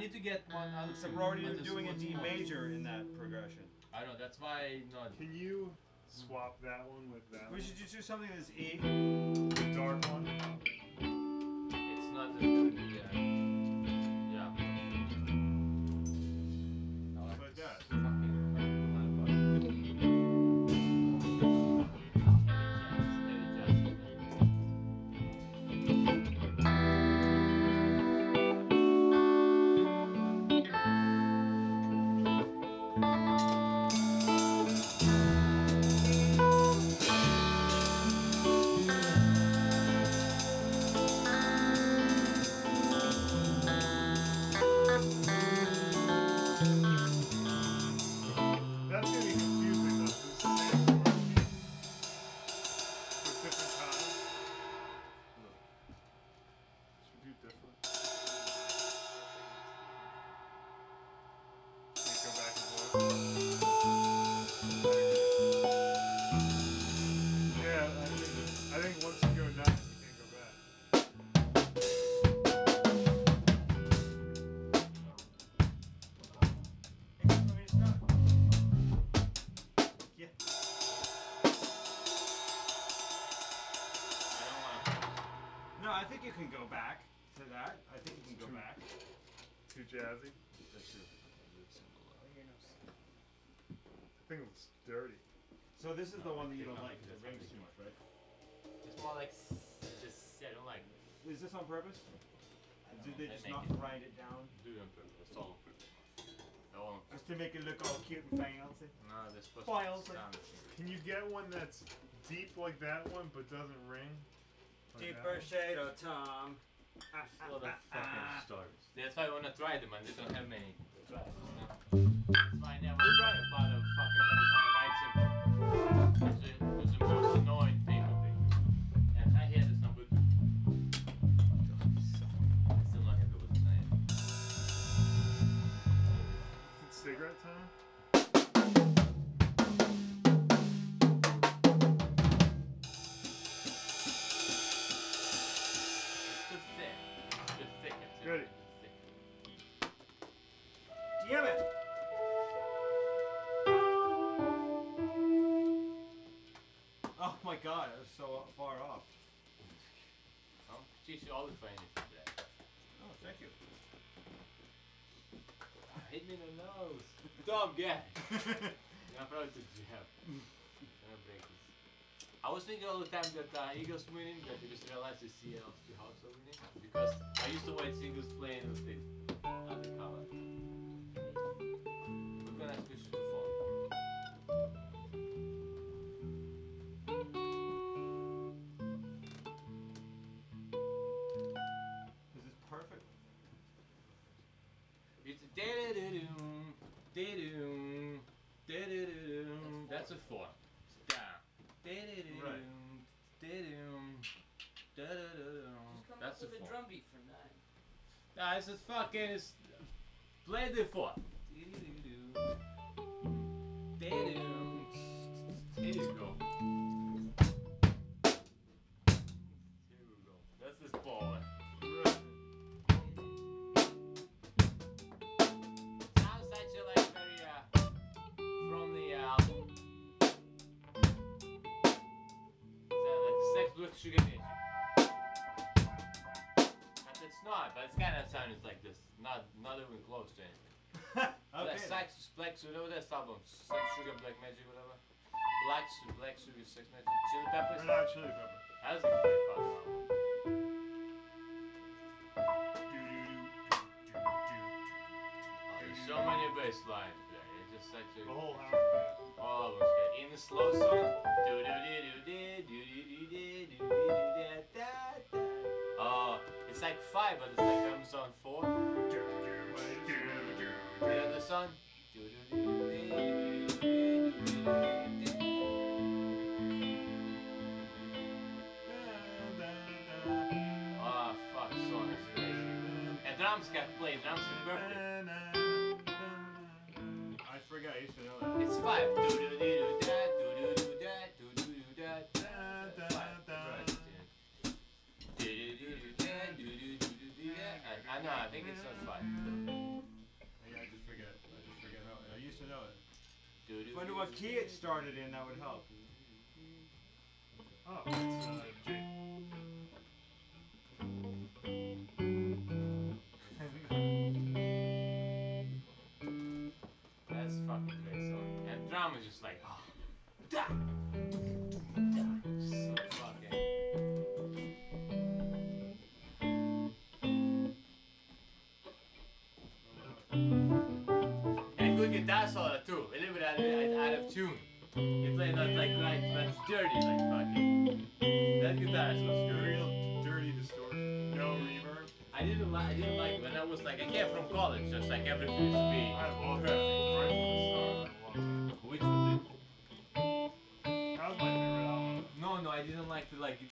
need to get one out. Except we're already doing a D major in that progression. I know, that's why not. Can you swap that one with that We one? should just do something that's E. The dark one? It's not as good. Yeah. Like that. That's gonna be confusing though. This is the same chord scheme with different times. Should we do different? Can you go back and forth? Yeah, I think once you go nuts, you can't go back. Yeah. No, I think you can go back to that. I think you can go back. Too jazzy. That's true. I think it was dirty. So this is the one that you don't like because it rings too much, right? It's more like just I don't like. Is this on purpose? Did they I just make not it. grind it down? Do it on purpose. It's all on purpose. That one. Just to make it look all cute and fancy? No, they're supposed Files, to like- sound. Can you get one that's deep like that one but doesn't ring? Like that Deeper one? shade of Tom. A lot of fucking stories. That's why I wanna try them and they don't have many. That's why I never thought about a fucking every time I write something. It's the most annoying thing of it. And I hear this number two. I'm still not happy with the name. It's cigarette time? It's too thick. It's too thick. It's Ready. too thick. Damn it! Oh my god, I was so far off. Oh, geez, you always find it from there. Oh, thank you. Hit me in the nose. Dumb guy. I'm proud to jab. Gonna break this. I was thinking all the time that Eagles winning, that I just realized the Seattle Seahawks are winning. Because I used to watch Eagles playing with the undercover. We're gonna switch to the phone. This is perfect. It's a da-da-da-doom, da-doom, da-da-da-doom. That's a 4. It's down. Da-da-da-doom, da-doom, da-da-da-doom. Just come That's up a with a 4. drum beat for 9. Nah, it's just fucking. Play the 4. Da-doo-doo-doo. Da-doom. Here you go. Here we go. That's this ball. Sounds actually like very from the album. Sounds like Sex with Sugar Magic. But it's not, but it's kind of sounding like this. Not even close to anything. Okay. Sex, Black Sugar, whatever that album. Sex Sugar, Black Magic, whatever. Black Sugar, Sex Magic. Chili Peppers. Red Hot Chili Pepper. That's a great fucking album. There's so many bass lines there. It's just such a. The whole alphabet. Oh, okay. In the slow song. Oh, it's like 5, but it's like Amazon 4. The other song. Oh, fuck, song is crazy. And drums can play, drums is perfect. I forgot, I used to know that. It's 5. I know, I think it's not 5. to know it. Wonder what key it started in, that would help. Oh, it's G. That's fucking great song. And drum is just like, oh. Da! So fucking. And good guitar solo too. A little bit out of tune. You play not like but it's dirty like fucking. That guitar is so Real dirty distortion. No reverb. I didn't like it when I was like I came from college, just like everything used to be I love that. perfect. Right from the start. I love Which one did? that. That was my favorite album. No, I didn't like the like